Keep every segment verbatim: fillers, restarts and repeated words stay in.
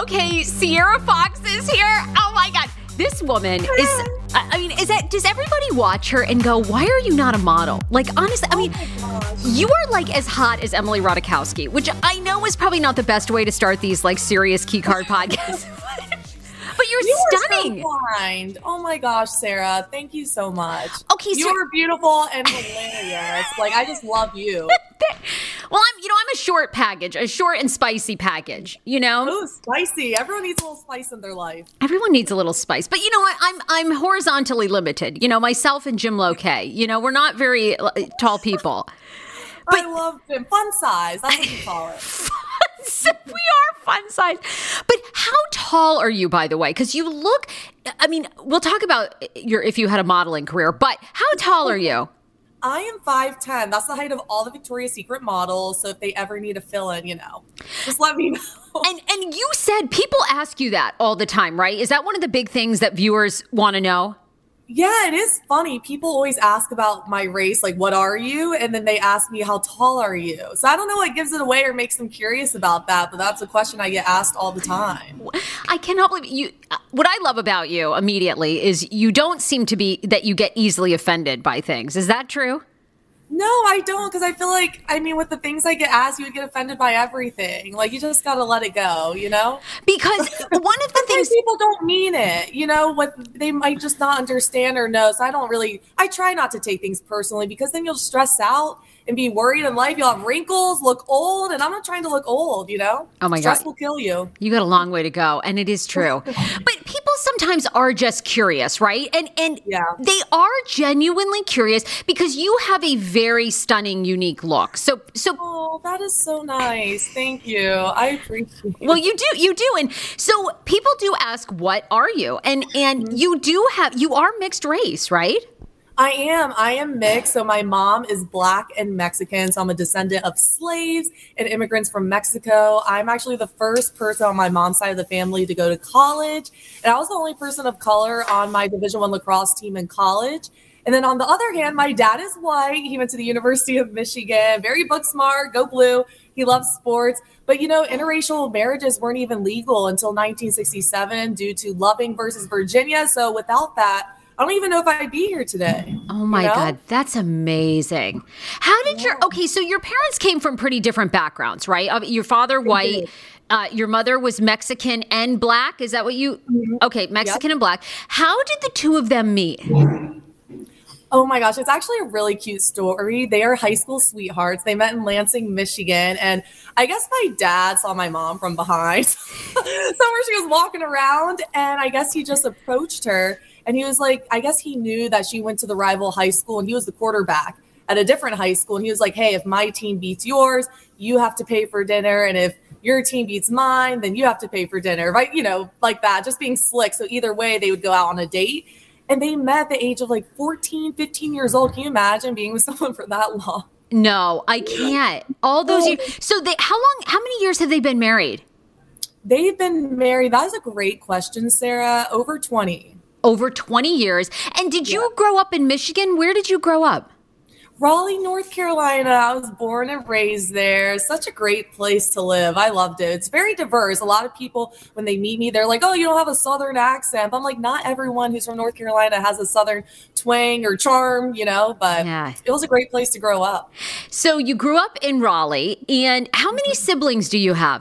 Okay, Sierra Fox is here. Oh my God. This woman is, I mean, is that, does everybody watch her and go, why are you not a model? Like, honestly, I mean, oh you are like as hot as Emily Ratajkowski, which I know is probably not the best way to start these like serious key card podcasts. But you're you stunning. Are so kind. Oh my gosh, Sarah. Thank you so much. Okay, so you're beautiful and hilarious. Like, I just love you. Well, I'm, you know, I'm a short package, a short and spicy package, you know? Ooh, spicy. Everyone needs a little spice in their life. Everyone needs a little spice. But you know what? I'm I'm horizontally limited. You know, myself and Jim Lokay. You know, we're not very uh, tall people. But, I love Jim. Fun size. That's what you call it. We are fun size. But how tall are you, by the way? Because you look, I mean, we'll talk about your if you had a modeling career, but how tall are you? I am five ten. That's the height of all the Victoria's Secret models. So if they ever need a fill-in, you know, just let me know. And and you said people ask you that all the time, right? Is that one of the big things that viewers want to know? Yeah, it is funny. People always ask about my race, like, what are you? And then they ask me, how tall are you? So I don't know what gives it away or makes them curious about that, but that's a question I get asked all the time. I cannot believe you. What I love about you immediately is you don't seem to be that you get easily offended by things. Is that true? No, I don't, because I feel like, I mean, with the things I get asked, you would get offended by everything. Like, you just got to let it go, you know? Because one of the things people don't mean it, you know, what they might just not understand or know. So I don't really, I try not to take things personally, because then you'll stress out and be worried in life. You'll have wrinkles, look old, and I'm not trying to look old, you know? Oh my Stress God. will kill you. You got a long way to go, and it is true. But people sometimes are just curious, right? And and yeah. they are genuinely curious because you have a very stunning, unique look. So so Oh, that is so nice. Thank you. I appreciate it. Well, you do, you do. And so people do ask, what are you? And and mm-hmm. you do have, you are mixed race, right? I am. I am mixed. So my mom is Black and Mexican. So I'm a descendant of slaves and immigrants from Mexico. I'm actually the first person on my mom's side of the family to go to college. And I was the only person of color on my Division One lacrosse team in college. And then on the other hand, my dad is white. He went to the University of Michigan, very book smart, go blue. He loves sports. But, you know, interracial marriages weren't even legal until nineteen sixty-seven due to Loving versus Virginia. So without that, I don't even know if I'd be here today. Oh, my you know? God. That's amazing. How did yeah. your, okay, so your parents came from pretty different backgrounds, right? Uh, your father, white, uh, your mother was Mexican and Black. Is that what you, mm-hmm. okay, Mexican yep. and Black. How did the two of them meet? Oh my gosh, it's actually a really cute story. They are high school sweethearts. They met in Lansing, Michigan. And I guess my dad saw my mom from behind. Somewhere she was walking around, and I guess he just approached her. And he was like, I guess he knew that she went to the rival high school and he was the quarterback at a different high school. And he was like, hey, if my team beats yours, you have to pay for dinner. And if your team beats mine, then you have to pay for dinner. Right? You know, like that, just being slick. So either way, they would go out on a date. And they met at the age of like fourteen, fifteen years old. Can you imagine being with someone for that long? No, I can't. All those years. So they, how long, how many years have they been married? They've been married. That is a great question, Sarah. Over twenty. Over twenty years. And did you yeah. grow up in Michigan? Where did you grow up? Raleigh, North Carolina. I was born and raised there. Such a great place to live. I loved it. It's very diverse. A lot of people, when they meet me, they're like, oh, you don't have a Southern accent. But I'm like, not everyone who's from North Carolina has a Southern twang or charm, you know, but yeah. it was a great place to grow up. So you grew up in Raleigh. And how many siblings do you have?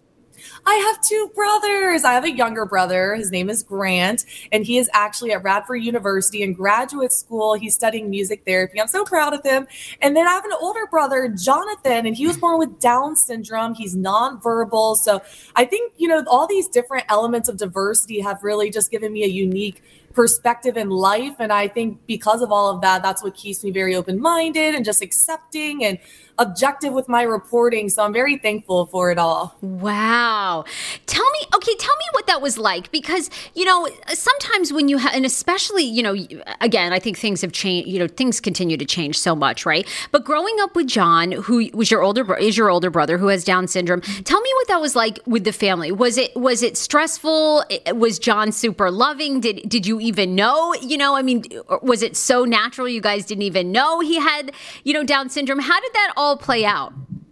I have two brothers. I have a younger brother. His name is Grant, and he is actually at Radford University in graduate school. He's studying music therapy. I'm so proud of him. And then I have an older brother, Jonathan, and he was born with Down syndrome. He's nonverbal. So I think, you know, all these different elements of diversity have really just given me a unique perspective in life. And I think because of all of that, that's what keeps me very open-minded and just accepting and objective with my reporting. So I'm very thankful for it all. Wow. Tell me, okay, tell me what that was like, because, you know, sometimes when you have, and especially, you know, again, I think things have changed, you know, things continue to change so much, right? But growing up with John, who was your older, is your older brother who has Down syndrome. Tell me what that was like with the family. Was it, was it stressful? Was John super loving? Did, did you even know, you know, I mean, was it so natural you guys didn't even know he had, you know, Down syndrome? How did that all play out?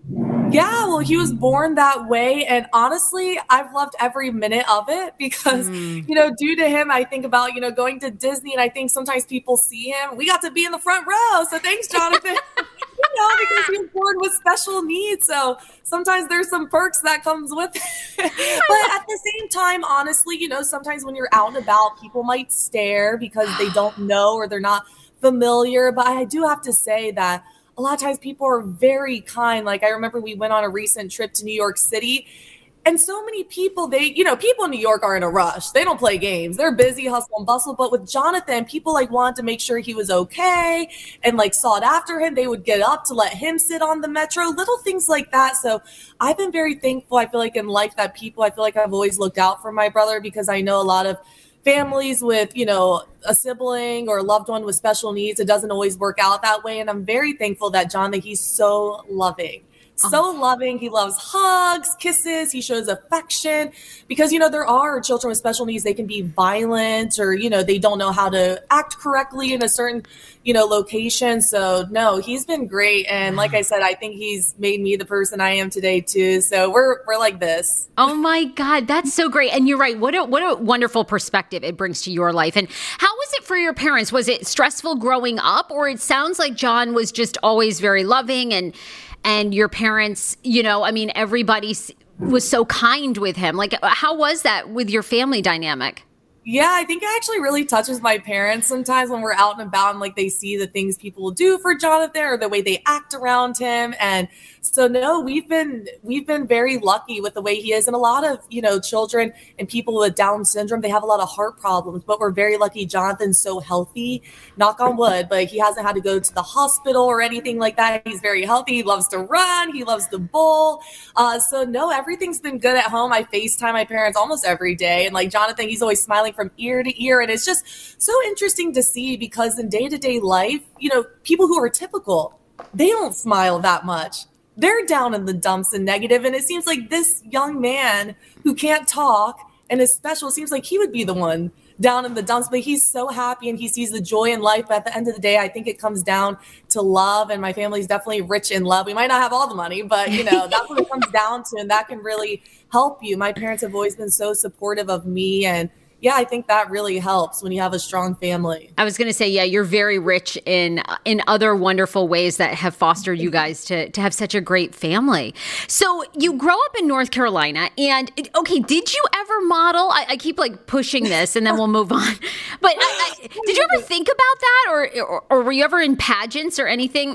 Yeah, well, he was born that way. And honestly, I've loved every minute of it because, mm. you know, due to him, I think about, you know, going to Disney, and I think sometimes people see him. We got to be in the front row. So thanks, Jonathan. You know, because he was born with special needs. So sometimes there's some perks that comes with it. But at the same time, honestly, you know, sometimes when you're out and about, people might stare because they don't know or they're not familiar. But I do have to say that a lot of times people are very kind. Like I remember we went on a recent trip to New York City, and so many people, they, you know, people in New York are in a rush. They don't play games. They're busy, hustle and bustle. But with Jonathan, people like wanted to make sure he was okay and like sought after him. They would get up to let him sit on the metro, little things like that. So I've been very thankful. I feel like in life that people, I feel like I've always looked out for my brother, because I know a lot of families with, you know, a sibling or a loved one with special needs, it doesn't always work out that way. And I'm very thankful that John, that he's so loving. So loving. He loves hugs, kisses. He shows affection because, you know, there are children with special needs. They can be violent or, you know, they don't know how to act correctly in a certain, you know, location. So no, he's been great. And like I said, I think he's made me the person I am today too. So we're, we're like this. Oh my God. That's so great. And you're right. What a, what a wonderful perspective it brings to your life. And how was it for your parents? Was it stressful growing up, or it sounds like John was just always very loving, and And your parents, you know, I mean, everybody was so kind with him. Like, how was that with your family dynamic? Yeah, I think it actually really touches my parents sometimes when we're out and about and like they see the things people do for Jonathan or the way they act around him. And so no, we've been we've been very lucky with the way he is. And a lot of, you know, children and people with Down syndrome, they have a lot of heart problems, but we're very lucky Jonathan's so healthy, knock on wood, but he hasn't had to go to the hospital or anything like that. He's very healthy. He loves to run. He loves to bowl. Uh, so no, everything's been good at home. I FaceTime my parents almost every day. And like Jonathan, he's always smiling from ear to ear. And it's just so interesting to see because in day-to-day life, you know, people who are typical, they don't smile that much. They're down in the dumps and negative. And it seems like this young man who can't talk and is special, seems like he would be the one down in the dumps, but he's so happy and he sees the joy in life. But at the end of the day, I think it comes down to love, and my family's definitely rich in love. We might not have all the money, but you know, that's what it comes down to, and that can really help you. My parents have always been so supportive of me, and yeah, I think that really helps when you have a strong family. I was going to say, yeah, you're very rich in in other wonderful ways that have fostered you guys to, to have such a great family. So you grow up in North Carolina, and okay, did you ever model? I, I keep like pushing this, and then we'll move on. But I, I, did you ever think about that, or, or or were you ever in pageants or anything?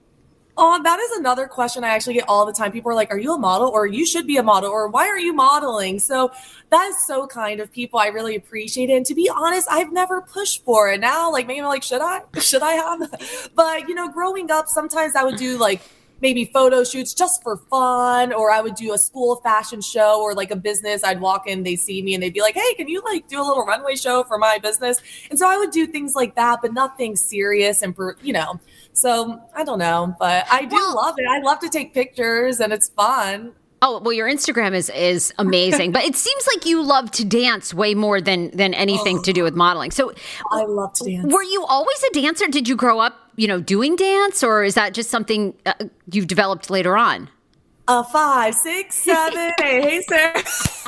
Oh, that is another question I actually get all the time. People are like, are you a model, or you should be a model, or why are you modeling? So that is so kind of people. I really appreciate it. And to be honest, I've never pushed for it. Now, like maybe I'm like, should I? Should I have? But, you know, growing up, sometimes I would do like maybe photo shoots just for fun, or I would do a school fashion show or like a business. I'd walk in, they see me and they'd be like, hey, can you like do a little runway show for my business? And so I would do things like that, but nothing serious and, you know, so I don't know, but I do well, love it. I love to take pictures and it's fun. Oh, well, your Instagram is is amazing, but it seems like you love to dance way more than than anything oh, to do with modeling. So I love to dance. Were you always a dancer? Did you grow up, you know, doing dance, or is that just something uh, you've developed later on? Uh, five, six, seven, eight. Hey, Sarah.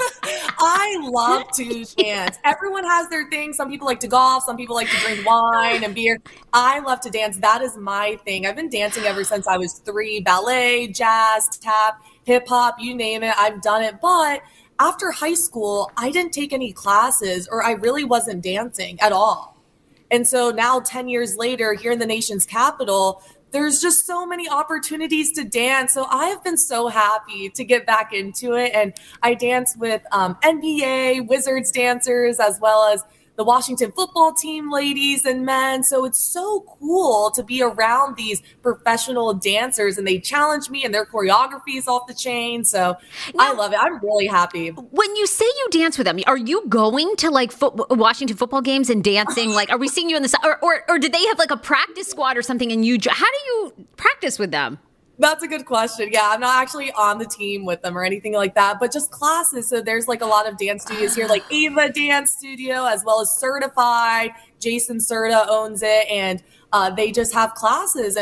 I love to dance. Everyone has their thing. Some people like to golf. Some people like to drink wine and beer. I love to dance. That is my thing. I've been dancing ever since I was three. Ballet, jazz, tap, hip hop, you name it. I've done it. But after high school, I didn't take any classes, or I really wasn't dancing at all. And so now ten years later, here in the nation's capital, there's just so many opportunities to dance. So I have been so happy to get back into it. And I dance with um, N B A, Wizards dancers, as well as the Washington football team ladies and men. So it's so cool to be around these professional dancers, and they challenge me, and their choreography is off the chain. So now, I love it. I'm really happy. When you say you dance with them, are you going to like foot, Washington football games and dancing? Like, are we seeing you in the, or, or, or did they have like a practice squad or something? And you, how do you practice with them? That's a good question. Yeah, I'm not actually on the team with them or anything like that, but just classes. So there's like a lot of dance studios here, like Ava Dance Studio, as well as Certified. Jason Serta owns it, and uh, they just have classes. And like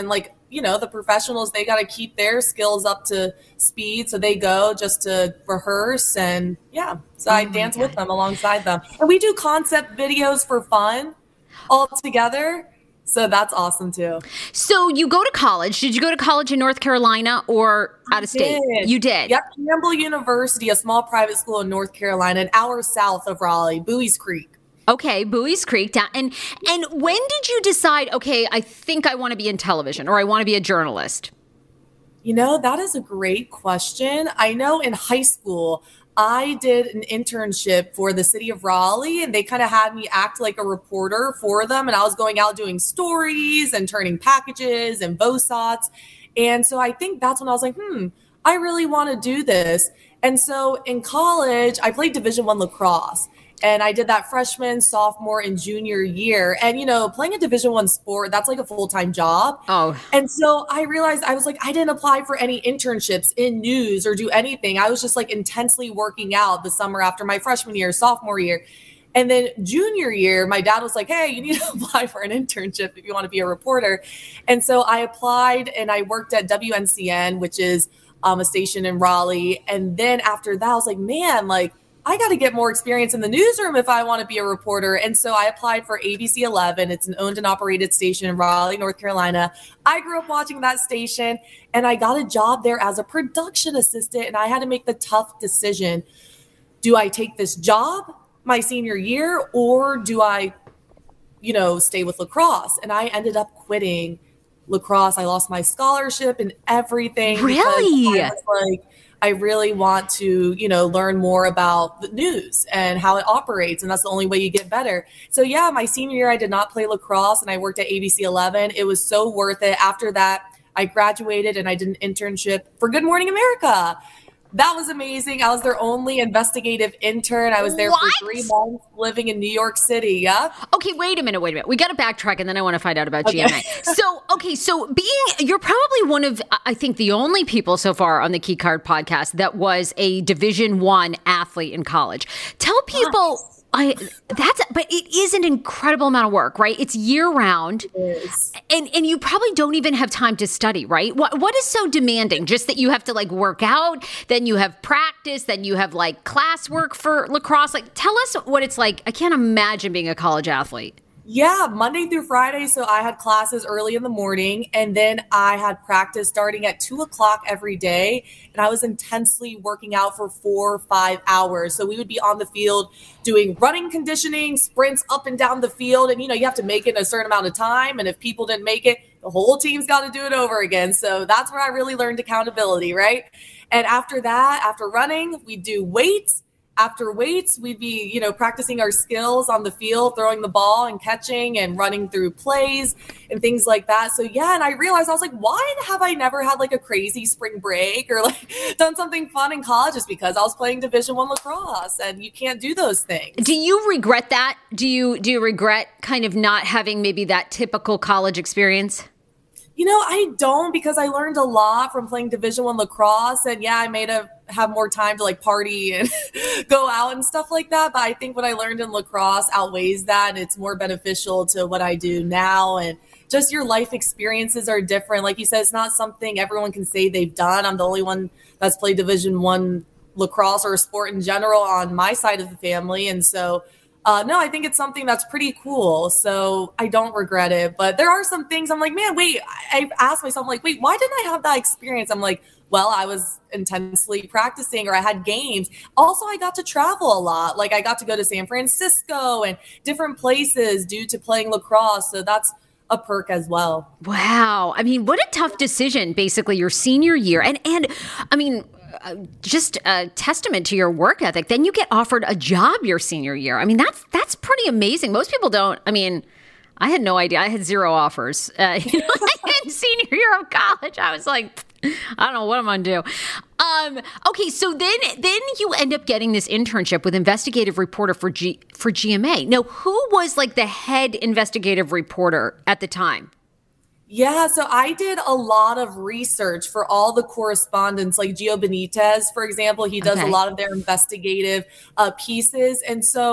you know, the professionals, they got to keep their skills up to speed. So they go just to rehearse. And yeah, so Oh I my dance God. with them alongside them. And we do concept videos for fun all together. So that's awesome too. So you go to college. Did you go to college in North Carolina or out of state? Did. You did? Yep. Campbell University, a small private school in North Carolina, an hour south of Raleigh, Bowie's Creek. Okay, Bowie's Creek. Down, and and when did you decide, okay, I think I want to be in television or I want to be a journalist? You know, that is a great question. I know in high school, I did an internship for the city of Raleigh, and they kind of had me act like a reporter for them. And I was going out doing stories and turning packages and VOSOTs. And so I think that's when I was like, hmm, I really want to do this. And so in college, I played Division One lacrosse. And I did that freshman, sophomore, and junior year. And, you know, playing a Division One sport, that's like a full-time job. Oh. And so I realized, I was like, I didn't apply for any internships in news or do anything. I was just like intensely working out the summer after my freshman year, sophomore year. And then junior year, my dad was like, hey, you need to apply for an internship if you want to be a reporter. And so I applied and I worked at W N C N, which is um, a station in Raleigh. And then after that, I was like, man, like, I got to get more experience in the newsroom if I want to be a reporter. And so I applied for A B C eleven. It's an owned and operated station in Raleigh, North Carolina. I grew up watching that station and I got a job there as a production assistant. And I had to make the tough decision. Do I take this job my senior year or do I, you know, stay with lacrosse? And I ended up quitting lacrosse. I lost my scholarship and everything. Really? I was like, I really want to, you know, learn more about the news and how it operates. And that's the only way you get better. So yeah, my senior year, I did not play lacrosse and I worked at A B C eleven. It was so worth it. After that, I graduated and I did an internship for Good Morning America. That was amazing. I was their only investigative intern. I was there What? for three months living in New York City. Yeah. Okay, wait a minute, wait a minute. We got to backtrack and then I want to find out about Okay. G M A. So, okay, so being, you're probably one of, I think, the only people so far on the Key Card podcast that was a Division One athlete in college. Tell people, I that's, but it is an incredible amount of work, right? It's year round. It is. And and you probably don't even have time to study, right? What what is so demanding? Just that you have to like work out, then you have practice, then you have like classwork for lacrosse. Like, tell us what it's like. I can't imagine being a college athlete. Yeah, Monday through Friday. So I had classes early in the morning and then I had practice starting at two o'clock every day. And I was intensely working out for four or five hours. So we would be on the field doing running conditioning, sprints up and down the field. And, you know, you have to make it in a certain amount of time. And if people didn't make it, the whole team's got to do it over again. So that's where I really learned accountability, right? And after that, after running, we do weights. After weights, we'd be, you know, practicing our skills on the field, throwing the ball and catching and running through plays and things like that. So yeah, and I realized I was like, why have I never had like a crazy spring break or like done something fun in college? Just because I was playing Division One lacrosse, and you can't do those things. Do you regret that? Do you do you regret kind of not having maybe that typical college experience? You know, I don't, because I learned a lot from playing Division One lacrosse, and yeah, I may have have more time to like party and go out and stuff like that. But I think what I learned in lacrosse outweighs that, and it's more beneficial to what I do now. And just your life experiences are different. Like you said, it's not something everyone can say they've done. I'm the only one that's played Division One lacrosse or a sport in general on my side of the family, and so. Uh, no, I think it's something that's pretty cool. So I don't regret it. But there are some things I'm like, man, wait, I- I've asked myself, like, wait, why didn't I have that experience? I'm like, well, I was intensely practicing or I had games. Also, I got to travel a lot. Like I got to go to San Francisco and different places due to playing lacrosse. So that's a perk as well. Wow. I mean, what a tough decision, basically, your senior year. And, and I mean, uh, just a testament to your work ethic. Then you get offered a job your senior year. I mean, that's that's pretty amazing. Most people don't. I mean, I had no idea. I had zero offers. Uh, you know, in senior year of college, I was like, I don't know what I'm going to do. Um, okay, so then then you end up getting this internship with investigative reporter for G, for G M A. Now, who was like the head investigative reporter at the time? Yeah, so I did a lot of research for all the correspondents, like Gio Benitez, for example. He does Okay. a lot of their investigative uh, pieces. And so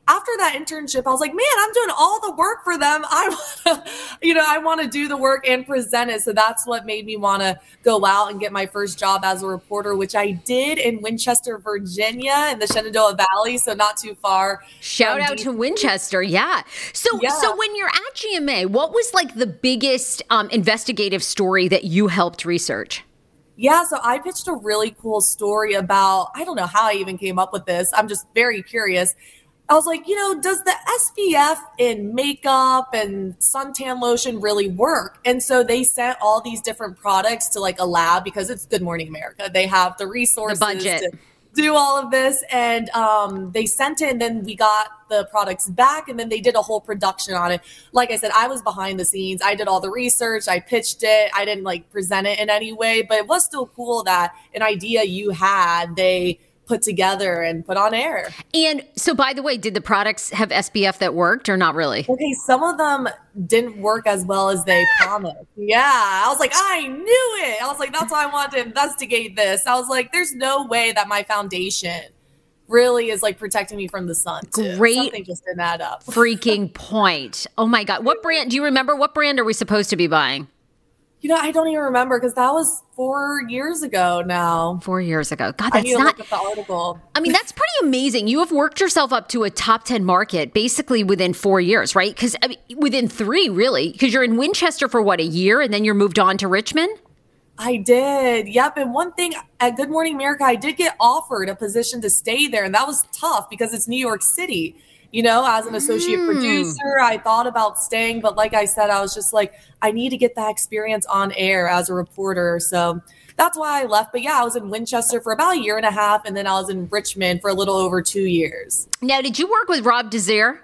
after that internship, I was like, man, I'm doing all the work for them. I want to, you know, I want to do the work and present it. So that's what made me want to go out and get my first job as a reporter, which I did in Winchester, Virginia, in the Shenandoah Valley. So not too far. Shout out D C. To Winchester. Yeah. So, yeah. so when you're at G M A, what was like the biggest um, investigative story that you helped research? Yeah, so I pitched a really cool story about, I don't know how I even came up with this. I'm just very curious. I was like, you know, does the S P F in makeup and suntan lotion really work? And so they sent all these different products to like a lab because it's Good Morning America. They have the resources the budget. to do all of this. And um, they sent it and then we got the products back and then they did a whole production on it. Like I said, I was behind the scenes. I did all the research. I pitched it. I didn't like present it in any way, but it was still cool that an idea you had, they put together and put on air. And so, by the way, did the products have S P F that worked or not really? Okay, some of them didn't work as well as they promised. Yeah, I was like, I knew it. I was like, that's why I wanted to investigate this. I was like, there's no way that my foundation really is like protecting me from the sun. Too. Great. Something just didn't add up. Freaking point. Oh my God. What brand, do you remember what brand are we supposed to be buying? You know, I don't even remember because that was four years ago now. Four years ago. God, that's I need to not. Look at the article. I mean, that's pretty amazing. You have worked yourself up to a top ten market basically within four years, right? Because I mean, within three, really, because you're in Winchester for what, a year, and then you're moved on to Richmond. I did. Yep. And one thing at Good Morning America, I did get offered a position to stay there, and that was tough because it's New York City. You know, as an associate mm. producer, I thought about staying, but like I said, I was just like, I need to get that experience on air as a reporter. So that's why I left. But yeah, I was in Winchester for about a year and a half, and then I was in Richmond for a little over two years. Now, did you work with Rob Desir?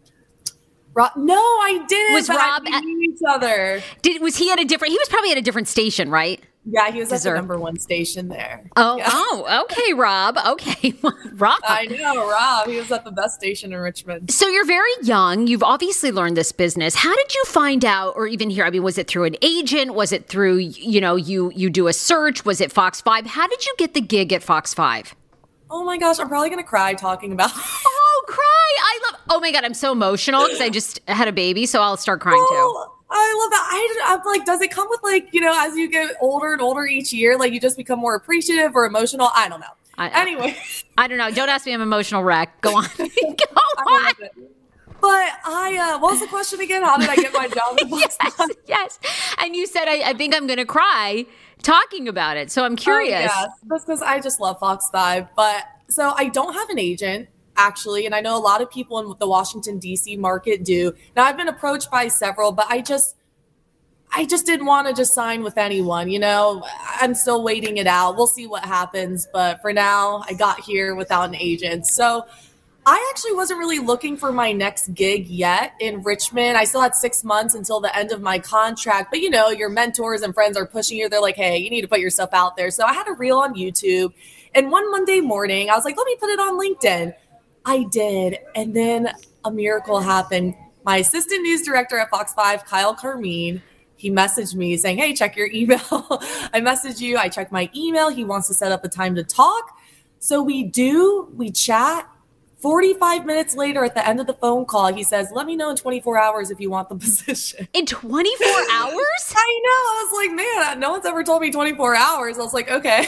Rob, no, I didn't. Was Rob at each other? Did was he at a different? He was probably at a different station, right? Yeah, he was Desir. At the number one station there. Oh, yeah. oh, okay, Rob. Okay, Rob. I know, Rob. He was at the best station in Richmond. So you're very young. You've obviously learned this business. How did you find out, or even hear? I mean, was it through an agent? Was it through, you know, you you do a search? Was it Fox five? How did you get the gig at Fox five? Oh my gosh, I'm probably gonna cry talking about it. Oh, cry! I love. Oh my God, I'm so emotional because I just had a baby, so I'll start crying oh. too. I love that. I, I'm like, does it come with like, you know, as you get older and older each year, like you just become more appreciative or emotional? I don't know. I, anyway. I don't know. Don't ask me. I'm an emotional wreck. Go on. Go on. But I, uh, what was the question again? How did I get my job? yes, yes. And you said, I, I think I'm going to cry talking about it. So I'm curious. Oh, yeah. That's because I just love Fox five. But so I don't have an agent. Actually, and I know a lot of people in the Washington, D C market do. Now, I've been approached by several, but I just, I just didn't want to just sign with anyone. You know, I'm still waiting it out. We'll see what happens. But for now, I got here without an agent. So I actually wasn't really looking for my next gig yet in Richmond. I still had six months until the end of my contract. But, you know, your mentors and friends are pushing you. They're like, hey, you need to put yourself out there. So I had a reel on YouTube. And one Monday morning, I was like, let me put it on LinkedIn. I did. And then a miracle happened. My assistant news director at Fox five, Kyle Carmine, he messaged me saying, hey, check your email. I messaged you. I checked my email. He wants to set up a time to talk. So we do. We chat. forty-five minutes later, at the end of the phone call, he says, let me know in twenty-four hours if you want the position. In twenty-four hours? I know. I was like, man, no one's ever told me twenty-four hours. I was like, okay.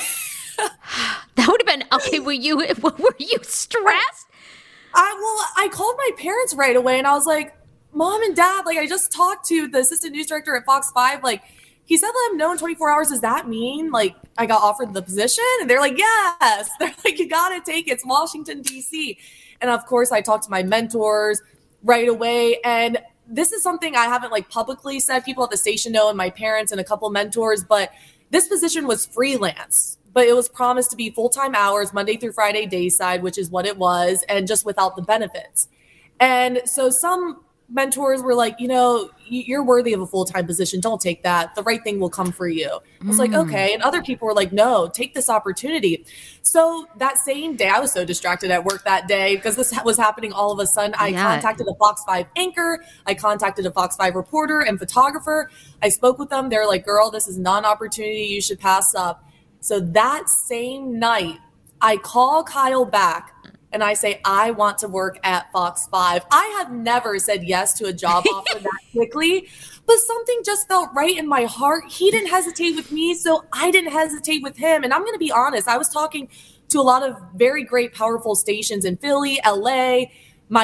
That would have been, okay, were you, were you stressed? I well, I called my parents right away and I was like, Mom and Dad, like I just talked to the assistant news director at Fox five. Like he said, let him know in twenty-four hours. Does that mean like I got offered the position? And they're like, yes. They're like, you got to take it. It's Washington, D C. And of course I talked to my mentors right away. And this is something I haven't like publicly said. People at the station know, and my parents and a couple mentors, but this position was freelance. But it was promised to be full-time hours, Monday through Friday, dayside, which is what it was, and just without the benefits. And so some mentors were like, you know, you're worthy of a full-time position. Don't take that. The right thing will come for you. I was mm. like, okay. And other people were like, no, take this opportunity. So that same day, I was so distracted at work that day because this was happening all of a sudden. I yeah. contacted a Fox five anchor. I contacted a Fox five reporter and photographer. I spoke with them. They're like, girl, this is not an opportunity you should pass up. So that same night, I call Kyle back and I say, I want to work at Fox five. I have never said yes to a job offer that quickly, but something just felt right in my heart. He didn't hesitate with me, so I didn't hesitate with him. And I'm going to be honest, I was talking to a lot of very great, powerful stations in Philly, L A,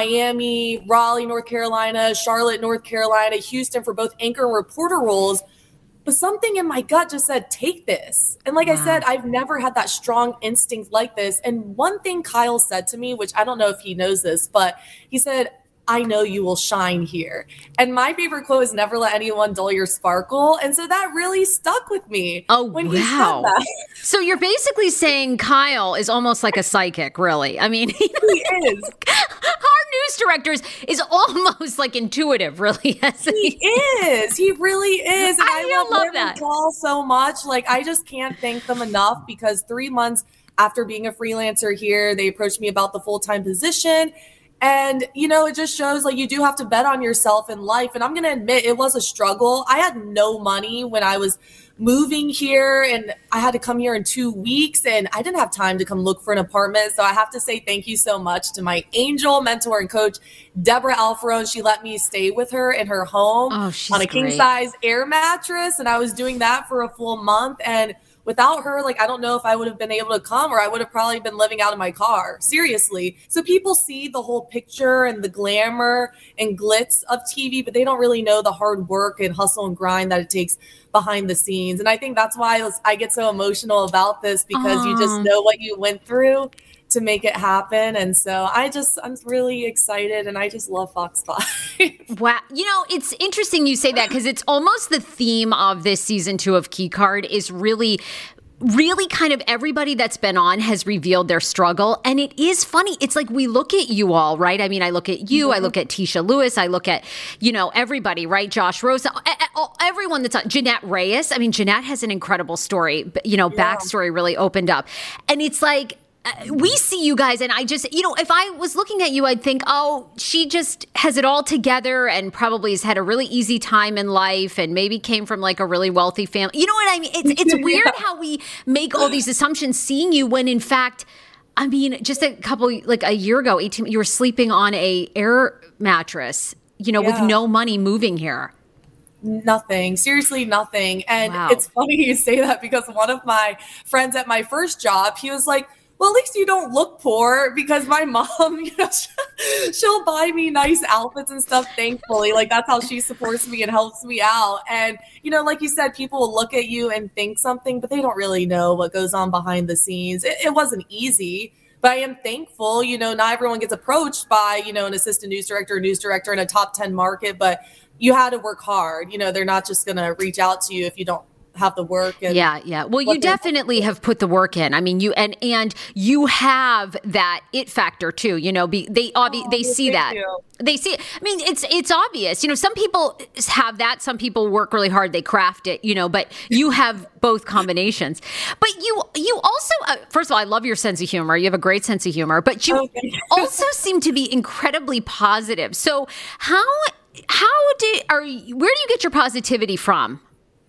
Miami, Raleigh, North Carolina, Charlotte, North Carolina, Houston for both anchor and reporter roles. But something in my gut just said, take this. And like wow. I said, I've never had that strong instinct like this. And one thing Kyle said to me, which I don't know if he knows this, but he said, I know you will shine here. And my favorite quote is never let anyone dull your sparkle. And so that really stuck with me. Oh, when wow. He said that. So you're basically saying Kyle is almost like a psychic, really. I mean, he is. Our news directors is almost like intuitive, really. He is. He really is. And I, I love, love him that. And Paul so much. Like, I just can't thank them enough, because three months after being a freelancer here, they approached me about the full-time position. And, you know, it just shows like you do have to bet on yourself in life. And I'm going to admit it was a struggle. I had no money when I was moving here, and I had to come here in two weeks and I didn't have time to come look for an apartment. So I have to say thank you so much to my angel mentor and coach, Deborah Alfarone. She let me stay with her in her home oh, on a king great. size air mattress. And I was doing that for a full month. And without her, like, I don't know if I would have been able to come, or I would have probably been living out of my car. Seriously. So people see the whole picture and the glamour and glitz of T V, but they don't really know the hard work and hustle and grind that it takes behind the scenes. And I think that's why I get so emotional about this, because Aww. You just know what you went through to make it happen. And so I just, I'm really excited, and I just love Fox five. Wow. You know, it's interesting you say that, because it's almost the theme of this season two of Key Card is really really kind of everybody that's been on has revealed their struggle. And it is funny. It's like we look at you all, right? I mean, I look at you, mm-hmm. I look at Tisha Lewis, I look at, you know, everybody, right? Josh Rosa, everyone that's on, Jeanette Reyes. I mean, Jeanette has an incredible story, you know, yeah. backstory really opened up. And it's like, we see you guys, and I just, you know, if I was looking at you, I'd think, oh, she just has it all together and probably has had a really easy time in life and maybe came from like a really wealthy family. You know what I mean? It's it's weird yeah. how we make all these assumptions seeing you when in fact, I mean, just a couple, like a year ago, eighteen, you were sleeping on a air mattress, you know, yeah. with no money moving here. Nothing, seriously, nothing. And wow. it's funny you say that, because one of my friends at my first job, he was like, well, at least you don't look poor, because my mom, you know, she'll buy me nice outfits and stuff, thankfully. Like, that's how she supports me and helps me out. And, you know, like you said, people will look at you and think something, but they don't really know what goes on behind the scenes. It, it wasn't easy, but I am thankful. You know, not everyone gets approached by, you know, an assistant news director or news director in a top ten market, but you had to work hard. You know, they're not just going to reach out to you if you don't have the work. And yeah, yeah. Well, you definitely have put the work in. I mean, you and and you have that it factor too. You know, be, they obvi- oh, they see that. You. They see it. I mean, it's it's obvious. You know, some people have that. Some people work really hard. They craft it. You know, but you have both combinations. But you you also uh, first of all, I love your sense of humor. You have a great sense of humor. But you okay. also seem to be incredibly positive. So how how did are you, where do you get your positivity from?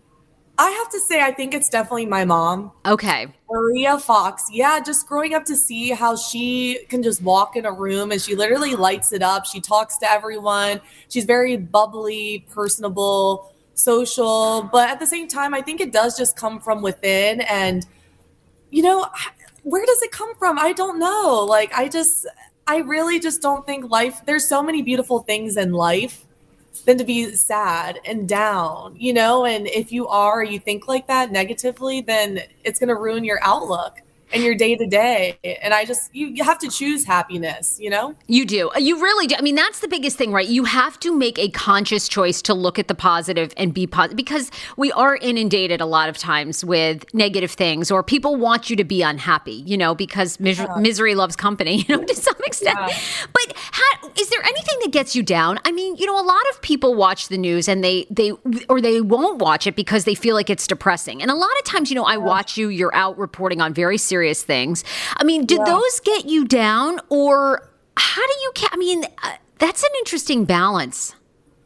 I have to say, I think it's definitely my mom. Okay. Maria Fox. Yeah, just growing up to see how she can just walk in a room and she literally lights it up. She talks to everyone. She's very bubbly, personable, social. But at the same time, I think it does just come from within. And, you know, where does it come from? I don't know. Like, I just, I really just don't think life, there's so many beautiful things in life than to be sad and down, you know? And if you are, you think like that negatively, then it's going to ruin your outlook and your day to day. And I just, you, you have to choose happiness, you know? You do. You really do. I mean, that's the biggest thing, right? You have to make a conscious choice to look at the positive and be positive, because we are inundated a lot of times with negative things, or people want you to be unhappy, you know, because mis- yeah. misery loves company, you know, to some extent. Yeah. But how, is there anything that gets you down? I mean, you know, a lot of people watch the news and they, they, or they won't watch it because they feel like it's depressing. And a lot of times, you know, I watch you, you're out reporting on very serious things. I mean, did yeah. those get you down, or how do you, I mean, uh, that's an interesting balance.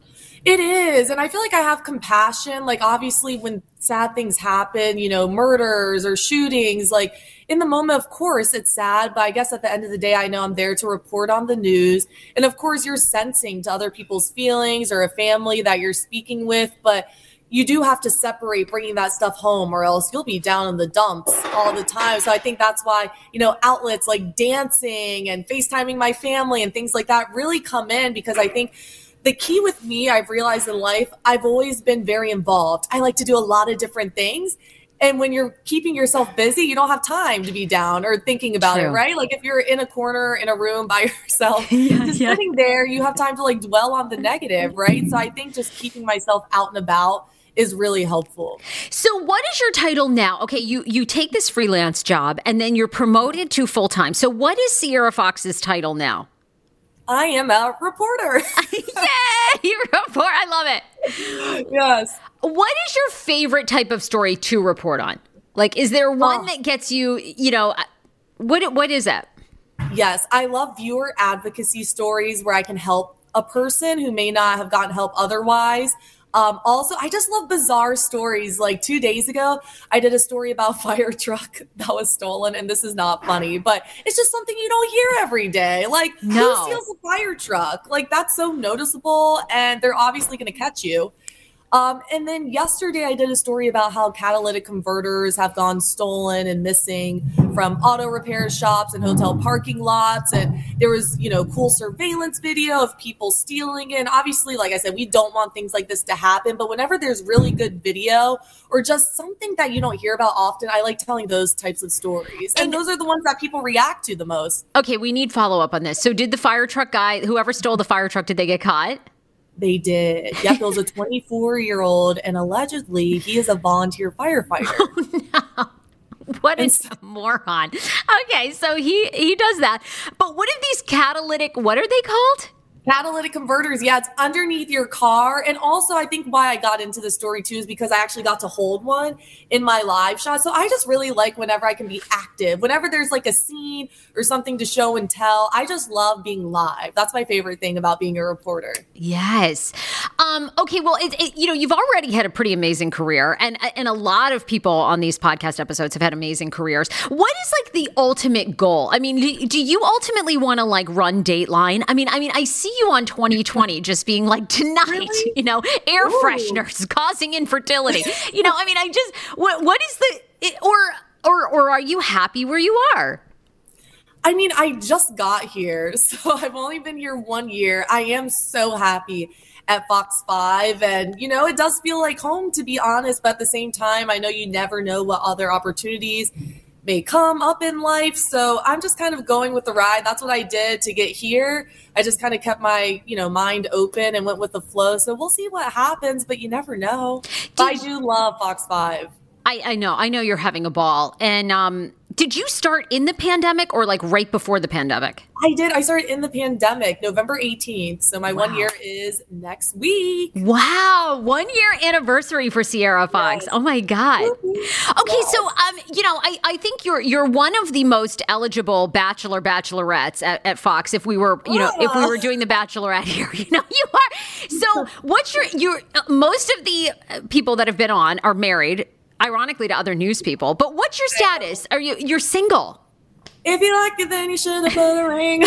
It is. And I feel like I have compassion. Like, obviously, when sad things happen, you know, murders or shootings, like in the moment, of course, it's sad. But I guess at the end of the day, I know I'm there to report on the news. And of course, you're sensing to other people's feelings or a family that you're speaking with. But you do have to separate bringing that stuff home, or else you'll be down in the dumps all the time. So I think that's why, you know, outlets like dancing and FaceTiming my family and things like that really come in, because I think the key with me, I've realized in life, I've always been very involved. I like to do a lot of different things. And when you're keeping yourself busy, you don't have time to be down or thinking about True. It, right? Like if you're in a corner in a room by yourself, yeah, just yeah. sitting there, you have time to like dwell on the negative, right? So I think just keeping myself out and about is really helpful. So what is your title now? Okay, you you take this freelance job and then you're promoted to full-time. So what is Sierra Fox's title now? I am a reporter. Yay! Report. I love it. Yes. What is your favorite type of story to report on? Like, is there one oh. that gets you, you know, what what is that? Yes. I love viewer advocacy stories where I can help a person who may not have gotten help otherwise. Um, also, I just love bizarre stories. Like two days ago, I did a story about a fire truck that was stolen. And this is not funny, but it's just something you don't hear every day. Like, no. Who steals a fire truck? Like, that's so noticeable. And they're obviously going to catch you. Um, and then yesterday I did a story about how catalytic converters have gone stolen and missing from auto repair shops and hotel parking lots. And there was, you know, cool surveillance video of people stealing it. And obviously, like I said, we don't want things like this to happen. But whenever there's really good video or just something that you don't hear about often, I like telling those types of stories. And, and those are the ones that people react to the most. Okay, we need follow up on this. So did the fire truck guy, whoever stole the fire truck, did they get caught? They did. Yep, it was a twenty-four-year-old, and allegedly he is a volunteer firefighter. Oh, no. What a moron. Okay, so he, he does that. But what are these catalytic, what are they called? Catalytic converters. Yeah, it's underneath your car. And also, I think why I got into the story, too, is because I actually got to hold one in my live shot. So I just really like whenever I can be active. Whenever there's like a scene or something to show and tell, I just love being live. That's my favorite thing about being a reporter. Yes. Um, okay, well, it, it, you know, you've already had a pretty amazing career. And, and a lot of people on these podcast episodes have had amazing careers. What is like the ultimate goal? I mean, do, do you ultimately want to like run Dateline? I mean, I mean, I see you on twenty twenty just being like, tonight, really? You know, air Ooh. Fresheners causing infertility. You know, I mean, I just, what what is the, it, or, or, or are you happy where you are? I mean, I just got here, so I've only been here one year. I am so happy at Fox five, and, you know, it does feel like home, to be honest, but at the same time, I know you never know what other opportunities may come up in life. So I'm just kind of going with the ride. That's what I did to get here. I just kind of kept my, you know, mind open and went with the flow. So we'll see what happens, but you never know. But I do love Fox five. I, I know. I know you're having a ball. And um, did you start in the pandemic or like right before the pandemic? I did. I started in the pandemic, November eighteenth. So my wow. one year is next week. Wow. One year anniversary for Sierra Fox. Yes. Oh my God. Okay. Yes. So, um, you know, I, I think you're, you're one of the most eligible bachelor bachelorettes at, at Fox. If we were, you know, oh. if we were doing the Bachelorette here, you know, you are. So what's your, your, uh, most of the people that have been on are married, ironically, to other news people. But what's your status? Are you, you're single? If you like it, then you should have put a ring.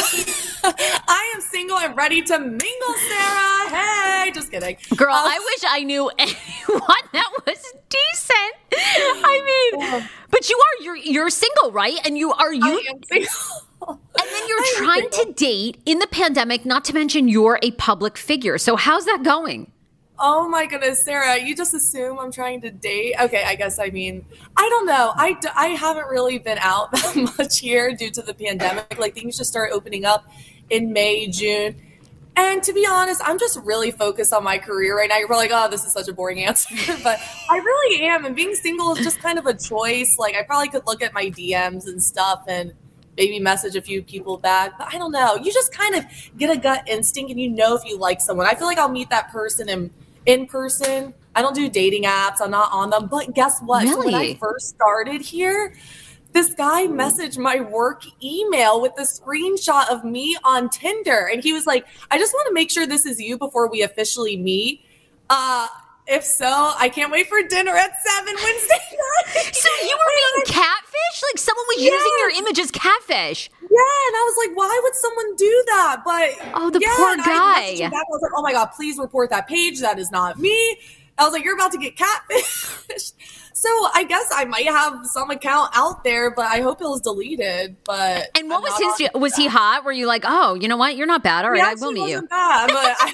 I am single and ready to mingle, Sarah. Hey, just kidding. Girl, um, I wish I knew anyone that was decent. I mean, yeah. But you are, you're, you're single, right? And you are, you. I am single. And then you're trying to date in the pandemic, not to mention you're a public figure. So how's that going? Oh my goodness, Sarah, you just assume I'm trying to date? Okay, I guess I mean, I don't know. I, d- I haven't really been out that much here due to the pandemic. Like, things just started opening up in May, June. And to be honest, I'm just really focused on my career right now. You're probably like, oh, this is such a boring answer. But I really am. And being single is just kind of a choice. Like, I probably could look at my D Ms and stuff and maybe message a few people back. But I don't know. You just kind of get a gut instinct and you know if you like someone. I feel like I'll meet that person and in person. I don't do dating apps. I'm not on them. But guess what? Really? So when I first started here, this guy messaged my work email with a screenshot of me on Tinder. And he was like, I just want to make sure this is you before we officially meet. Uh, if so, I can't wait for dinner at seven Wednesday night. So you were being catfish? Like someone was Yes. using your image as catfish? Yeah, and I was like, why would someone do that? But Oh, the yeah, poor and I guy. messaged him back. I was like, oh my God, please report that page. That is not me. I was like, you're about to get catfish. So I guess I might have some account out there, but I hope it was deleted. But And what I'm was not his? on Was he that. hot? Were you like, oh, you know what? You're not bad. All right, He I will actually meet you. wasn't bad, but I,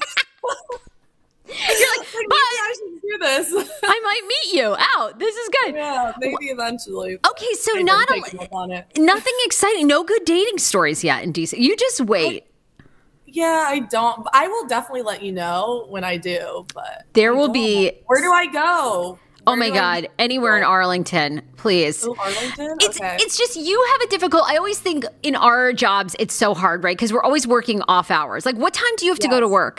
You're like, like, but maybe I should do this. I might meet you out. This is good. Yeah, maybe eventually. Okay, so I didn't not take a, him up on it. nothing exciting. No good dating stories yet in D C. You just wait. Yeah, I don't. I will definitely let you know when I do. But There I will don't. be. Where do I go? Oh Where my do I God! go? Anywhere in Arlington, please. Oh, Arlington. It's Okay. it's just you have a difficult. I always think in our jobs it's so hard, right? Because we're always working off hours. Like, what time do you have to go to Yes. work?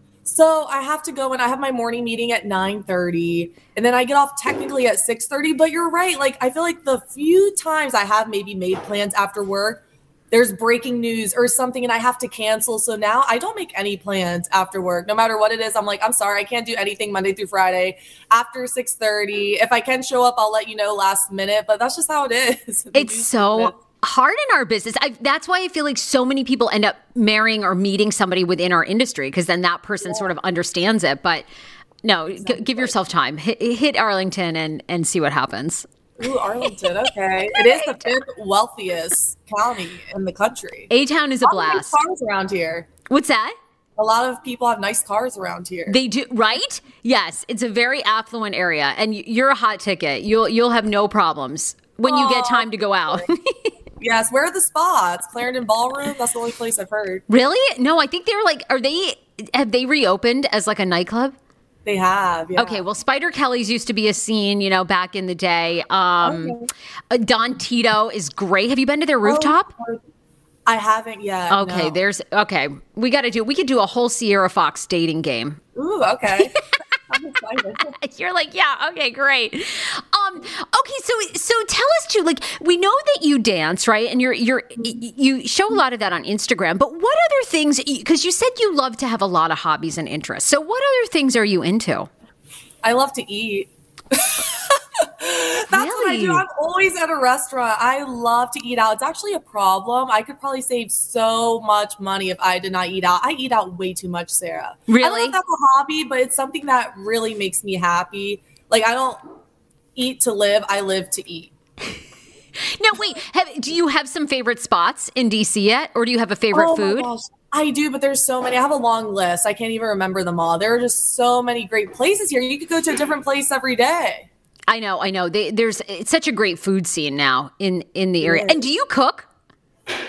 So I have to go and I have my morning meeting at nine thirty, and then I get off technically at six thirty. But you're right. Like I feel like the few times I have maybe made plans after work, there's breaking news or something, and I have to cancel. So now I don't make any plans after work, no matter what it is. I'm like, I'm sorry, I can't do anything Monday through Friday after six thirty. If I can show up, I'll let you know last minute. But that's just how it is. It's so hard in our business. I, that's why I feel like so many people end up marrying or meeting somebody within our industry because then that person sort of understands it. But no, g- give yourself time. Hit, hit Arlington and and see what happens. Ooh, Arlington. Okay, it is the fifth wealthiest county in the country. A Town is a A lot of nice blast. cars around here. What's that? A lot of people have nice cars around here. They do, right? Yes, it's a very affluent area, and y- you're a hot ticket. You'll you'll have no problems when you get Aw, time to go out. Yes, where are the spots? Clarendon Ballroom? That's the only place I've heard. Really? No, I think they're like. Are they? Have they reopened as like a nightclub? They have, yeah. Okay, well, Spider Kelly's used to be a scene, you know, back in the day. Um, Okay. uh, Don Tito is great. Have you been to their rooftop? Oh, I haven't yet. Okay, no. there's okay. We got to do. We could do a whole Sierra Fox dating game. Ooh, okay. I'm excited. You're like, yeah, okay, great. Um, okay, so so tell us too. Like, we know that you dance, right? And you're you're you show a lot of that on Instagram. But what other things? Because you said you love to have a lot of hobbies and interests. So what other things are you into? I love to eat. That's what I Really? do. I'm always at a restaurant. I love to eat out. It's actually a problem. I could probably save so much money if I did not eat out. I eat out way too much, Sarah. I don't know Really? if that's a hobby, but it's something that really makes me happy. Like I don't eat to live. I live to eat. Now, wait. Have, do you have some favorite spots in D C yet, or do you have a favorite Oh my food? gosh. I do, but there's so many. I have a long list. I can't even remember them all. There are just so many great places here. You could go to a different place every day. I know, I know. They, there's it's such a great food scene now in in the area. And do you cook? Maybe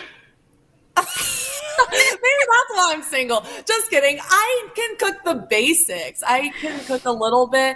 that's why I'm single. Just kidding. I can cook the basics. I can cook a little bit.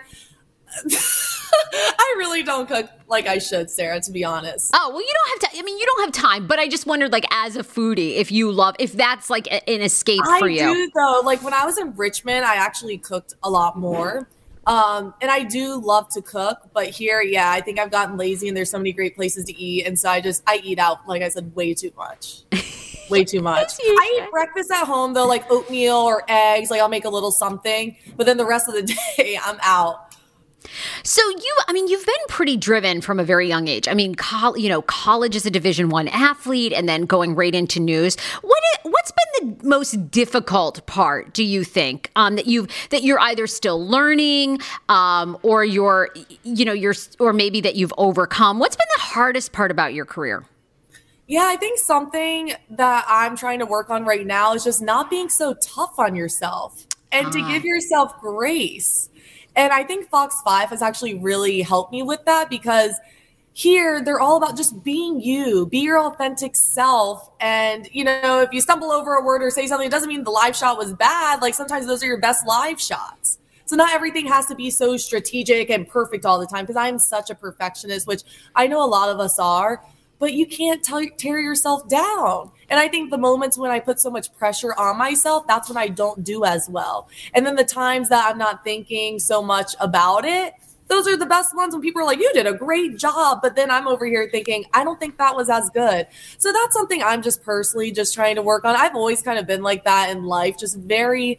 I really don't cook like I should, Sarah, to be honest. Oh, well, you don't have to. I mean, you don't have time, but I just wondered, like, as a foodie, if you love, if that's like a, an escape for I you. do, though. Like when I was in Richmond, I actually cooked a lot more. Um, and I do love to cook, but here, yeah, I think I've gotten lazy and there's so many great places to eat. And so I just, I eat out, like I said, way too much. Way too much. As you I should. eat breakfast at home though, like oatmeal or eggs. Like I'll make a little something, but then the rest of the day I'm out. So you, I mean, you've been pretty driven from a very young age. I mean, col- you know, college as a Division One athlete, and then going right into news. What is, what's been the most difficult part? Do you think um, that you that you're either still learning, um, or you're, you know, you're, or maybe that you've overcome? What's been the hardest part about your career? Yeah, I think something that I'm trying to work on right now is just not being so tough on yourself and to give yourself grace. And I think Fox five has actually really helped me with that because here they're all about just being you, be your authentic self. And, you know, if you stumble over a word or say something, it doesn't mean the live shot was bad. Like sometimes those are your best live shots. So not everything has to be so strategic and perfect all the time because I'm such a perfectionist, which I know a lot of us are. But you can't tell, tear yourself down. And I think the moments when I put so much pressure on myself, that's when I don't do as well. And then the times that I'm not thinking so much about it, those are the best ones when people are like, you did a great job. But then I'm over here thinking, I don't think that was as good. So that's something I'm just personally just trying to work on. I've always kind of been like that in life, just very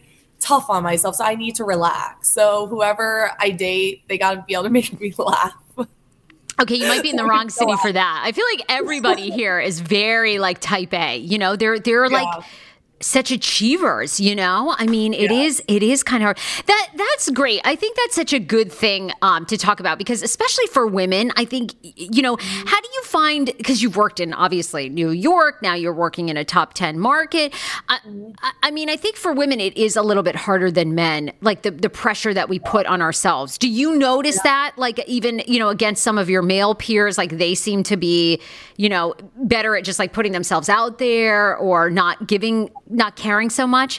tough on myself. So I need to relax. So whoever I date, they got to be able to make me laugh. Okay, you might be in the wrong city for that. I feel like everybody here is very like type A. You know, they're they're Yeah. like such achievers, you know? I mean, it Yeah. is it is kind of hard. That that's great. I think that's such a good thing um, to talk about because especially for women, I think y- you know, how do you find because you've worked in obviously New York, now you're working in a top ten market. I, I I mean, I think for women it is a little bit harder than men, like the the pressure that we put on ourselves. Do you notice that like even, you know, against some of your male peers like they seem to be, you know, better at just like putting themselves out there or not giving not caring so much?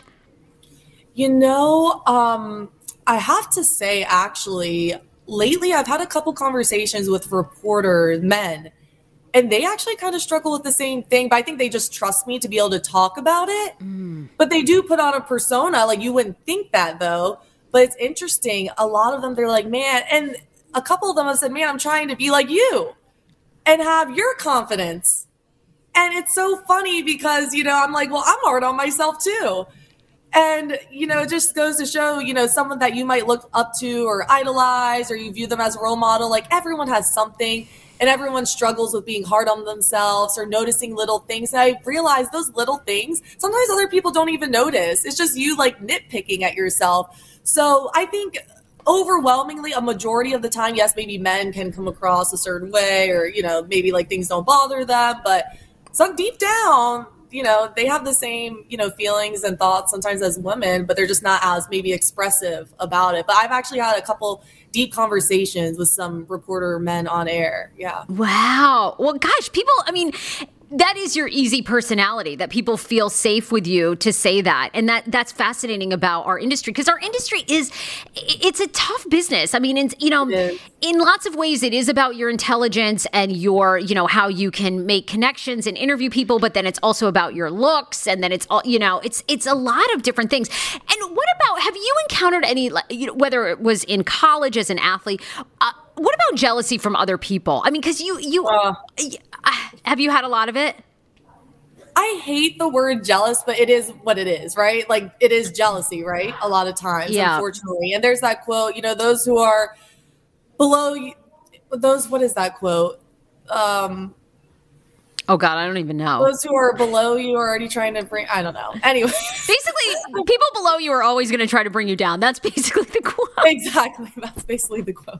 You know, um, I have to say, actually, lately I've had a couple conversations with reporters, men, and they actually kind of struggle with the same thing, but I think they just trust me to be able to talk about it. But they do put on a persona. Like, you wouldn't think that, though. But it's interesting. A lot of them, they're like, man, and a couple of them have said, man, I'm trying to be like you and have your confidence. And it's so funny because, you know, I'm like, well, I'm hard on myself too. And, you know, it just goes to show, you know, someone that you might look up to or idolize or you view them as a role model. Like everyone has something and everyone struggles with being hard on themselves or noticing little things. And I realize those little things, sometimes other people don't even notice. It's just you like nitpicking at yourself. So I think overwhelmingly a majority of the time, yes, maybe men can come across a certain way or, you know, maybe like things don't bother them, but some deep down, you know, they have the same, you know, feelings and thoughts sometimes as women, but they're just not as maybe expressive about it. But I've actually had a couple deep conversations with some reporter men on air. Yeah. Wow. Well, gosh, people, I mean, that is your easy personality that people feel safe with you to say that. And that that's fascinating about our industry because our industry is, it's a tough business. I mean, in, you know, in lots of ways, it is about your intelligence and your, you know, how you can make connections and interview people. But then it's also about your looks. And then it's all, you know, it's, it's a lot of different things. And what about, have you encountered any, you know, whether it was in college as an athlete, uh, what about jealousy from other people? I mean, because you, you, uh, have you had a lot of it? I hate the word jealous, but it is what it is, right? Like it is jealousy, right? A lot of times, Yeah. unfortunately. And there's that quote, you know, those who are below you, those, what is that quote? Um, oh God, I don't even know. Those who are below you are already trying to bring, I don't know. Anyway. Basically, people below you are always going to try to bring you down. That's basically the quote. Exactly. That's basically the quote.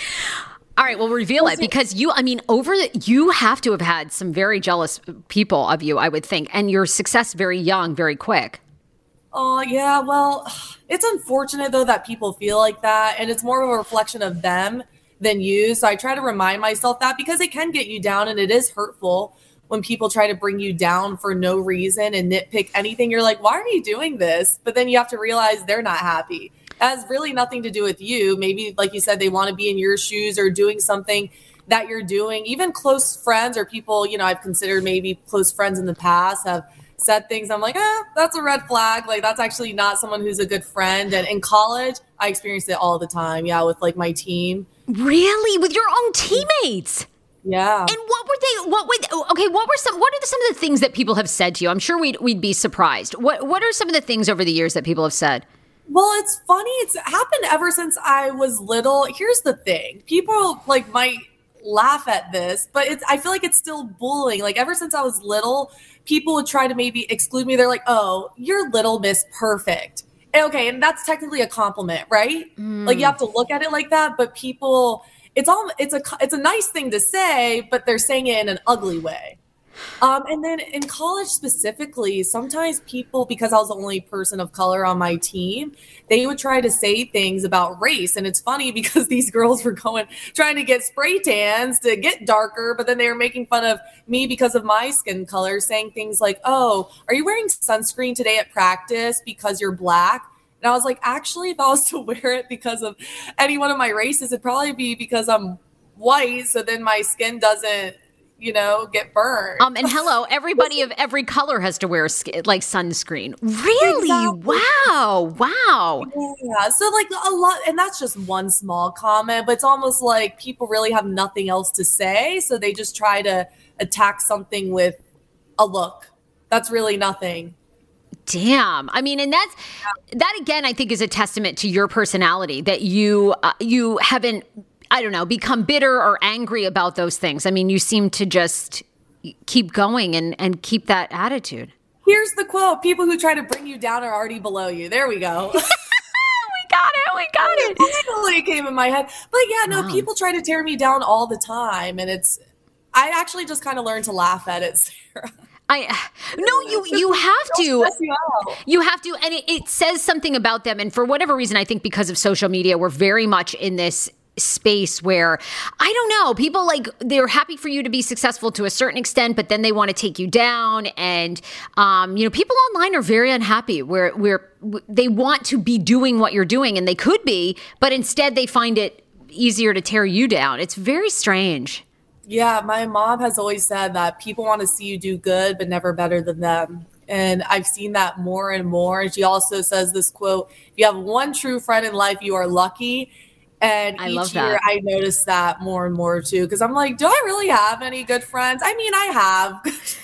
All right, well, reveal it because you, I mean, over the, you have to have had some very jealous people of you, I would think, and your success very young, very quick. Oh, yeah. Well, it's unfortunate, though, that people feel like that, and it's more of a reflection of them than you. So I try to remind myself that because it can get you down, and it is hurtful when people try to bring you down for no reason and nitpick anything. You're like, why are you doing this? But then you have to realize they're not happy. It has really nothing to do with you. Maybe, like you said, they want to be in your shoes or doing something that you're doing. Even close friends or people, you know, I've considered maybe close friends in the past have said things. I'm like, eh, that's a red flag. Like, that's actually not someone who's a good friend. And in college, I experienced it all the time. Yeah, with like my team. Really? With your own teammates? Yeah. And what were they, what would, okay, what were some, what are the, some of the things that people have said to you? I'm sure we'd, we'd be surprised. What, what are some of the things over the years that people have said? Well, it's funny. It's happened ever since I was little. Here's the thing. People like might laugh at this, but it's, I feel like it's still bullying. Like ever since I was little, people would try to maybe exclude me. They're like, oh, you're Little Miss Perfect. And okay. And that's technically a compliment, right? Mm. Like you have to look at it like that, but people, it's all, it's a, it's a nice thing to say, but they're saying it in an ugly way. Um, and then in college specifically, sometimes people, because I was the only person of color on my team, they would try to say things about race. And it's funny because these girls were going, trying to get spray tans to get darker, but then they were making fun of me because of my skin color, saying things like, oh, are you wearing sunscreen today at practice because you're black? And I was like, actually, if I was to wear it because of any one of my races, it'd probably be because I'm white. So then my skin doesn't, you know, get burned. Um, and hello, everybody of every color has to wear sk- like sunscreen. Really? Exactly. Wow. Wow. Yeah. So like a lot, and that's just one small comment, but it's almost like people really have nothing else to say. So they just try to attack something with a look. That's really nothing. Damn. I mean, and that's, that again, I think is a testament to your personality that you, uh, you haven't, I don't know, become bitter or angry about those things. I mean, you seem to just keep going and, and keep that attitude. Here's the quote. People who try to bring you down are already below you. There we go. We got it. We got it. It totally came in my head. But yeah, no, Wow. people try to tear me down all the time. And it's, I actually just kind of learned to laugh at it, Sarah. I no, you you have to. Stress you out. You have to, and it, it says something about them. And for whatever reason, I think because of social media, we're very much in this space where, I don't know, people like, they're happy for you to be successful to a certain extent, but then they want to take you down. And, um, you know, people online are very unhappy where, where they want to be doing what you're doing, and they could be, but instead they find it easier to tear you down. It's very strange. Yeah, my mom has always said that people want to see you do good, but never better than them. And I've seen that more and more. And she also says this quote, if you have one true friend in life, you are lucky. And I each love year that. I notice that more and more too. Because I'm like, do I really have any good friends? I mean, I have.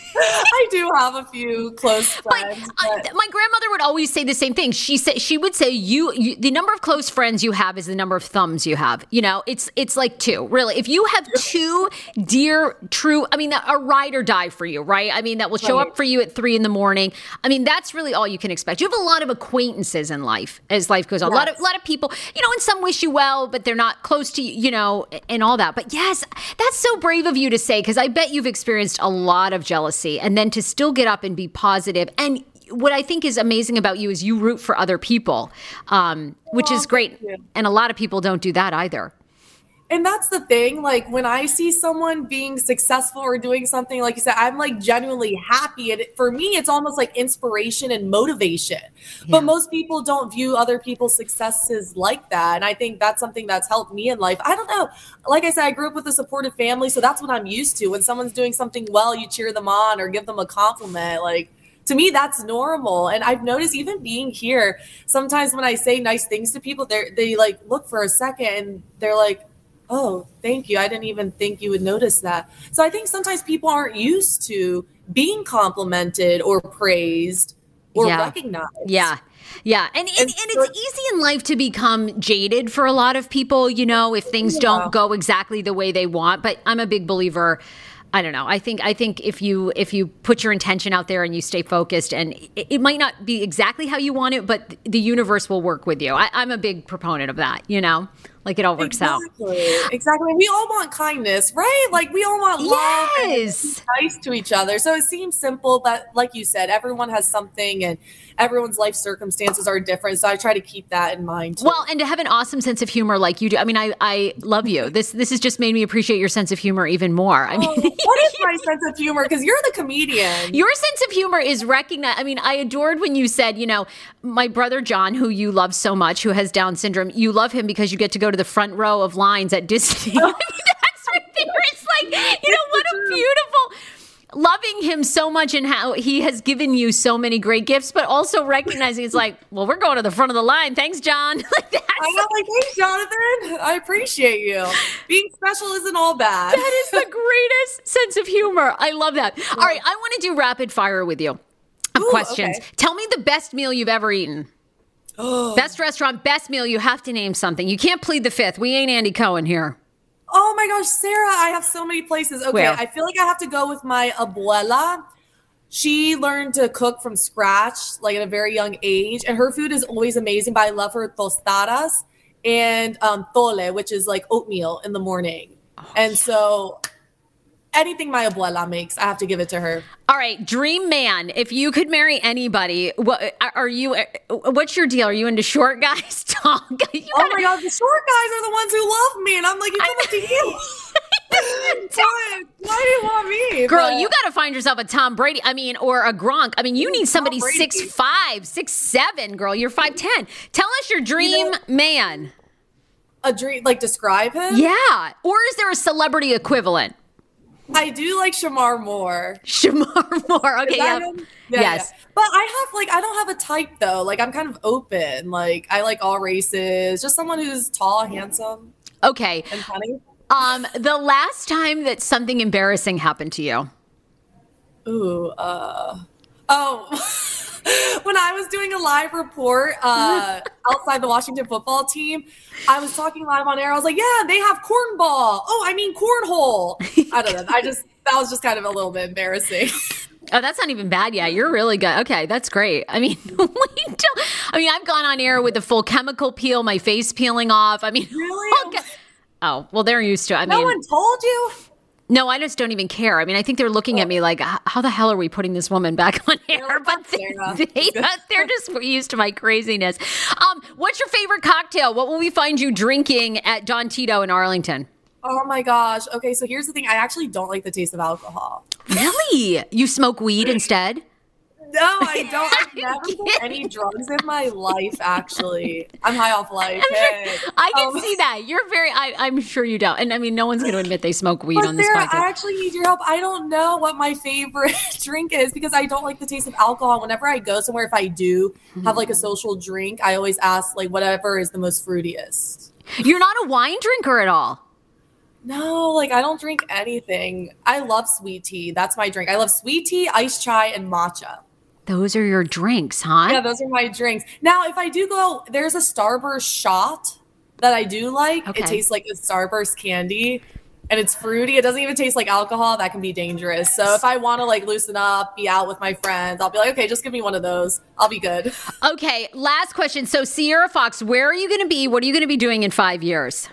I do have a few close friends. But, But, uh, my grandmother would always say the same thing. She said she would say you, you the number of close friends you have is the number of thumbs you have. You know, it's it's like two, really. If you have two dear, true, I mean, a ride or die for you, right? I mean, that will show Right. up for you at three in the morning. I mean, that's really all you can expect. You have a lot of acquaintances in life as life goes on. A lot of Yes. a lot of people, you know, and some wish you well, but they're not close to you, you know, and all that. But yes, that's so brave of you to say, because I bet you've experienced a lot of jealousy, and then to still get up and be positive. And what I think is amazing about you is you root for other people, um, which Oh, is great. thank you. And a lot of people don't do that either. And that's the thing, like when I see someone being successful or doing something, like you said, I'm like genuinely happy. And it, for me, it's almost like inspiration and motivation. Yeah. But most people don't view other people's successes like that. And I think that's something that's helped me in life. I don't know. Like I said, I grew up with a supportive family. So that's what I'm used to. When someone's doing something well, you cheer them on or give them a compliment. Like, to me, that's normal. And I've noticed even being here, sometimes when I say nice things to people, they they like look for a second and they're like, oh, thank you. I didn't even think you would notice that. So I think sometimes people aren't used to being complimented or praised or Yeah. recognized. Yeah. Yeah. And, and, and And so- it's easy in life to become jaded for a lot of people, you know, if things Yeah. don't go exactly the way they want. But I'm a big believer. I don't know. I think I think if you if you put your intention out there and you stay focused, and it, it might not be exactly how you want it, but the universe will work with you. I, I'm a big proponent of that, you know, like it all works out. Exactly. Exactly. We all want kindness, right? Like we all want love and Yes. be nice to each other. So it seems simple, but like you said, everyone has something and everyone's life circumstances are different. So I try to keep that in mind too. Well, and to have an awesome sense of humor like you do. I mean, I, I love you. This this has just made me appreciate your sense of humor even more. I mean, Oh, what is my sense of humor? Because you're the comedian. your sense of humor is recognized. I mean, I adored when you said, you know, my brother John, who you love so much, who has Down syndrome, you love him because you get to go to the front row of lines at Disney. I mean, that's right there. It's like, you know, what a beautiful, loving him so much and how he has given you so many great gifts, but also recognizing it's like, well, we're going to the front of the line. Thanks, John. Like that's I know, like, thanks, Jonathan. I appreciate you. Being special isn't all bad. That is the greatest sense of humor. I love that. All right, I want to do rapid fire with you of Ooh, questions. okay. Tell me the best meal you've ever eaten. Best restaurant, best meal. You have to name something. You can't plead the fifth. We ain't Andy Cohen here. Oh my gosh, Sarah, I have so many places. Okay, Where? I feel like I have to go with my abuela. She learned to cook from scratch, like at a very young age, and her food is always amazing. But I love her tostadas and um, tole, which is like oatmeal in the morning. Oh, and so, anything my abuela makes, I have to give it to her. All right, dream man. If you could marry anybody, what are you? What's your deal? Are you into short guys, tall guys? You Oh gotta- my god, the short guys are the ones who love me, and I'm like, it's up to you. why, why do you want me? Girl, But- you got to find yourself a Tom Brady. I mean, or a Gronk. I mean, you need somebody Brady. six five, six seven. Girl, you're five ten. Tell us your dream know- man. a dream, like describe him. Yeah. Or is there a celebrity equivalent? I do like Shamar Moore. Shamar Moore. Okay. Is that Yep. him? Yeah, Yes. yeah. But I have like I don't have a type though. Like I'm kind of open. Like I like all races. Just someone who's tall, handsome, Okay. and funny. Um, the last time that something embarrassing happened to you. Ooh, uh oh. when I was doing a live report uh, outside the Washington football team, I was talking live on air. I was like, yeah, they have cornball. Oh, I mean cornhole. I don't know. I just, that was just kind of a little bit embarrassing. Oh, that's not even bad. Yeah, you're really good. Okay, that's great. I mean, we don't, I mean, I've gone on air with the full chemical peel, my face peeling off. I mean, really? Okay. Oh, well, they're used to it. I no mean, one told you? No, I just don't even care. I mean, I think they're looking at me like, how the hell are we putting this woman back on air? But they, they, they're just used to my craziness. Um, what's your favorite cocktail? What will we find you drinking at Don Tito in Arlington? Oh my gosh. Okay, so here's the thing. I actually don't like the taste of alcohol. Really? You smoke weed instead? No, I don't. I've never done any drugs in my life, actually. I'm high off life. Hey. Sure, I can um, see that. You're very, I, I'm sure you don't. And I mean, no one's going to admit they smoke weed but on this Sarah, podcast. I actually need your help. I don't know what my favorite drink is because I don't like the taste of alcohol. Whenever I go somewhere, if I do have like a social drink, I always ask like whatever is the most fruitiest. You're not a wine drinker at all? No, like I don't drink anything. I love sweet tea. That's my drink. I love sweet tea, iced chai, and matcha. Those are your drinks, huh? Yeah, those are my drinks. Now, if I do go, there's a Starburst shot that I do like. Okay. It tastes like a Starburst candy, and it's fruity. It doesn't even taste like alcohol. That can be dangerous. So if I want to like loosen up, be out with my friends, I'll be like, okay, just give me one of those. I'll be good. Okay, last question. So Sierra Fox, where are you going to be? What are you going to be doing in five years?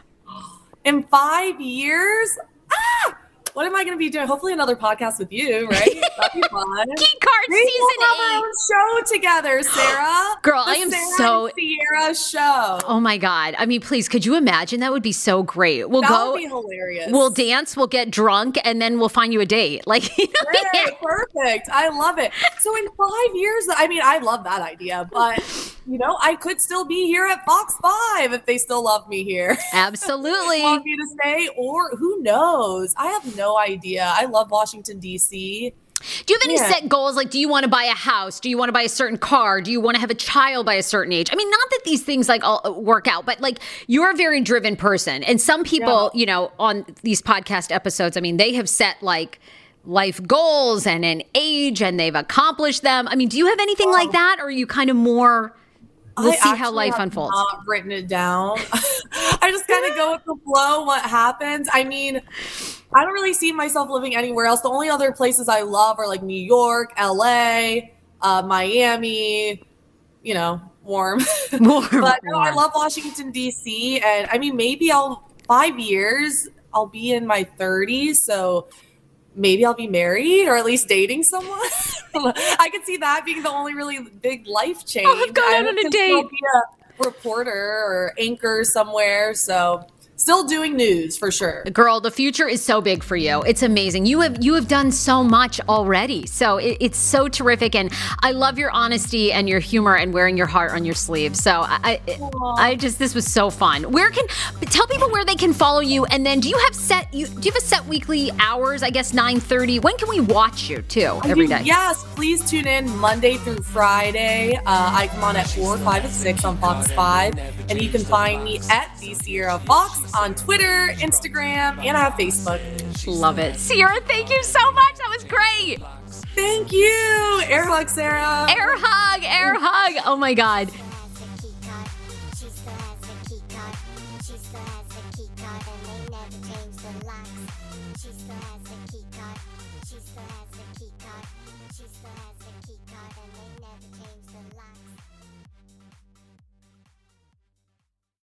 In five years? Ah! What am I going to be doing? Hopefully another podcast with you, right? That'd be fun. Key Card Maybe season we'll have our eight. own show together, Sarah. Girl, the I am Sarah so- and Sierra show. Oh my God. I mean, please, could you imagine? That would be so great. We'll that go. would be hilarious. We'll dance, we'll get drunk, and then we'll find you a date. Like, you know, Great, perfect. I love it. So in five years, I mean, I love that idea, but you know, I could still be here at Fox five if they still love me here. Absolutely. Want me to stay, or who knows? I have no idea. I love Washington, D C. Do you have any Yeah. set goals? Like, do you want to buy a house? Do you want to buy a certain car? Do you want to have a child by a certain age? I mean, not that these things like all work out, but like you're a very driven person. And some people, Yeah. you know, on these podcast episodes, I mean, they have set like life goals and an age and they've accomplished them. I mean, do you have anything Oh. like that? Or are you kind of more, we'll I see how actually life have unfolds? Not written it down. I just kind of go with the flow, what happens. I mean, I don't really see myself living anywhere else. The only other places I love are like New York, L A, uh, Miami, you know, warm. Warm, But no, I warm. love Washington, D C. And I mean, maybe I'll, five years, I'll be in my thirties. So maybe I'll be married or at least dating someone. I could see that being the only really big life change. Oh, I've gone I out on a can date. still be a reporter or anchor somewhere. So still doing news for sure. Girl, the future is so big for you. It's amazing. You have you have done so much already. So it, it's so terrific. And I love your honesty and your humor and wearing your heart on your sleeve. So I I, I just, this was so fun. Where can, tell people where they can follow you. And then do you have set, you do you have a set weekly hours? I guess nine thirty. When can we watch you too every day? Yes, please tune in Monday through Friday. Uh, I come on at four, five, and six on Fox five. And you can find me at the Sierra Fox on Twitter, Instagram, and I have Facebook. Love it. Sierra, thank you so much. That was great. Thank you. Air hug, Sarah. Air hug, air hug. Oh my God.